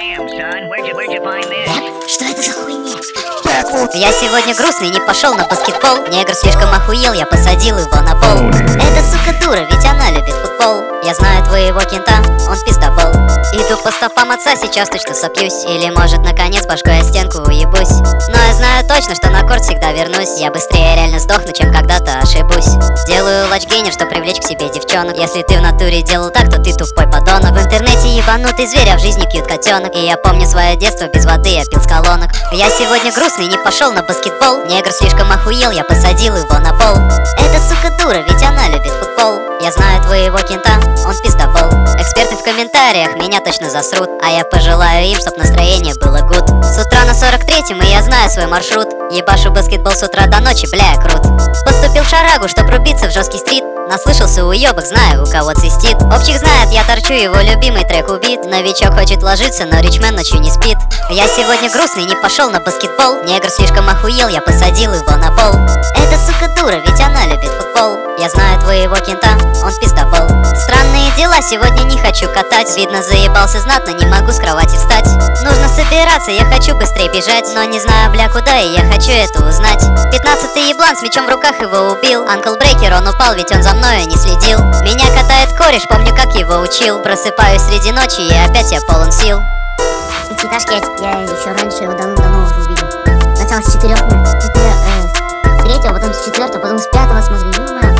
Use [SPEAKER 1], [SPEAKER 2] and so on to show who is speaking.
[SPEAKER 1] Что это за хуйня?
[SPEAKER 2] Я сегодня грустный, не пошел на баскетбол. Негр слишком охуел, я посадил его на пол. Эта сука дура, ведь она любит футбол. Я знаю твоего кента, он пиздобол. Иду по стопам отца, сейчас точно сопьюсь. Или может наконец башкой о стенку уебусь. Но я знаю точно, что на корт всегда вернусь. Я быстрее реально сдохну, чем когда-то ошибусь. Делаю лачгейнер, чтобы привлечь к себе девчонок. Если ты в натуре делал так, то ты тупой подонок. В интернете ебанутый зверь, а в жизни кьют котенок. И я помню свое детство, без воды я пил с колонок. Я сегодня грустный, не пошел на баскетбол. Негр слишком охуел, я посадил его на пол. Эта сука дура, ведь она любит футбол. Я знаю твоего кента, он пиздобол. Эксперты в комментариях меня точно засрут. А я пожелаю им, чтоб настроение было гуд. С утра на 43-м, и я знаю свой маршрут. Ебашу баскетбол с утра до ночи, бля, я крут. Поступил в шарагу, чтоб рубиться в жесткий стрит. Наслышался уебок, знаю, у кого цистит. Общих знает, я торчу, его любимый трек убит. Новичок хочет ложиться, но ричмен ночью не спит. Я сегодня грустный, не пошел на баскетбол. Негр слишком охуел, я посадил его на пол. Эта сука дура, ведь она любит футбол. Я знаю твоего кента, он пиздобол. Странные дела, сегодня не хочу катать. Видно, заебался знатно, не могу с кровати встать. Нужно собираться, я хочу быстрее бежать. Но не знаю, бля, куда, и я хочу это узнать. 15-й еблан с мечом в руках его убил. Анкл Брейкер, он упал, ведь он за мною не следил. Меня катает кореш, помню, как его учил. Просыпаюсь среди ночи, и опять я полон сил.
[SPEAKER 1] Эти этажки я еще раньше его давно уже увидел. Сначала с 4, 3, потом с 4, потом с 5 смотрю.